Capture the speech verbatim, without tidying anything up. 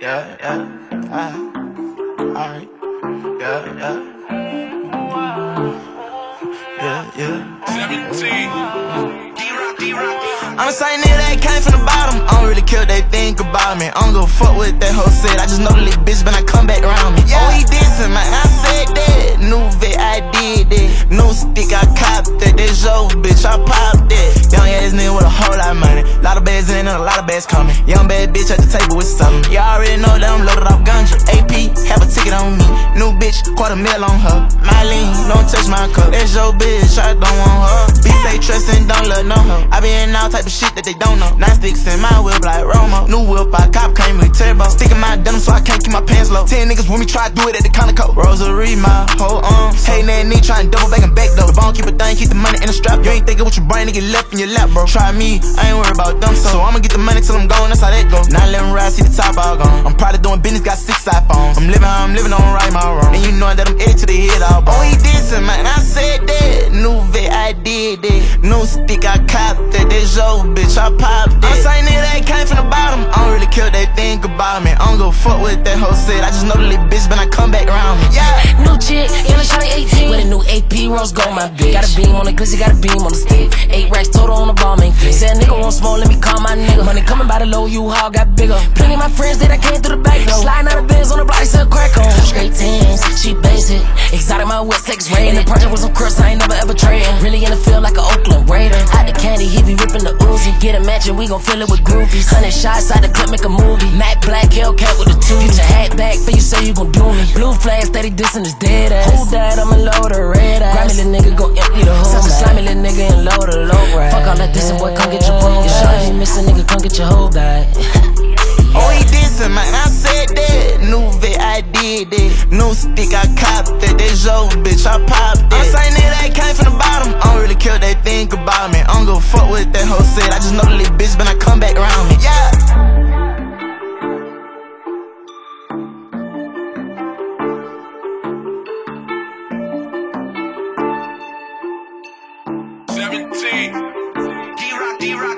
yeah, yeah, alright, alright, yeah, yeah, yeah, yeah. seventeen. D-Rock, D-Rock. I'm the same nigga that came from the bottom. I don't really care what they think about me. I don't give a fuck what that hoe said. I just know the little bitch when I come back around me. Yeah. Oh, he dissing, man. I said that. New vet, I did that. New stick, I copped that. That Joe, bitch, I popped that. Young ass nigga with a whole lot of money. Lot of bags in and a lot of bags coming. Young bad bitch at the table with something. Y'all already know that I'm loaded off ganja. A P, have a ticket on me. New bitch, quarter mil on her. My lean, don't touch my cup. That's your bitch, I don't want her. B say trust and don't love no hoe. I be in all type of shit that they don't know. Nine sticks in my whip like Romo. New whip, I cop, came with turbo. Sticking my denim so I can't keep my pants low. Ten niggas with me try to do it at the Conoco. Rosary, my whole arm. Hating that knee, trying to double back and back though. The bone keep a thing, keep the money in the strap. You ain't thinking with your brain, nigga left in your lap, bro. Try me, I ain't worried about them, so I'ma get the money till I'm gone, that's how that go. Now let them ride, see the top all gone. I'm probably doing business, got six iPhones. I'm living how I'm living, don't right my wrong. And you know that I'm edge to the head all bone. Oh, he dissing, man, I said that. New vet, I did that. New stick, I copped that. That Joe, bitch, I popped that. I'm saying nigga that came from the bottom. I don't really care what they think about me. I don't give a fuck what that hoe said. I just know the little bitch when I come back around me. Yeah. New chick, yellow shawty eighteen. With a new A P, rose gold, my bitch. Got a beam on the glizzy, got a beam on the stick. Eight racks total on the ball, main fit. Said nigga want small, let me call my nigga. Money coming by the low, you all got bigger. Plenty of my friends that I came through the back door. Sliding out of bins on the block, sell crack on. Straight tens, she basic. Exotic, my West Lakes rated. The project with some crust, I ain't never ever trading. Really in the field like an Oakland Raider. Out the candy, he be ripping the Uzi. Get a match and we gon' fill it with groupies. Hundred shots out the clip, make a movie. Matte Black, Hellcat with the two. Get your hat back, for you say you gon' do me. Blue flag, steady dissing his dead ass. Who that? I'ma load a red ass. Grimy little nigga, go empty the whole Such a slimy little nigga and load a low ride. Fuck all that dissing, boy, come get your bro. Your shawty missing, nigga, come get your whole bag. Oh, he dissing, man, I said that. New vet, I did that. New stick, I copped that. That Joe, bitch, I popped that. I'm saying nigga that came from the bottom. I don't really care what they think about me. I don't give a fuck what that hoe said. I just know the little bitch when I come back around me. Yeah. seventeen. D-Rock, D-Rock.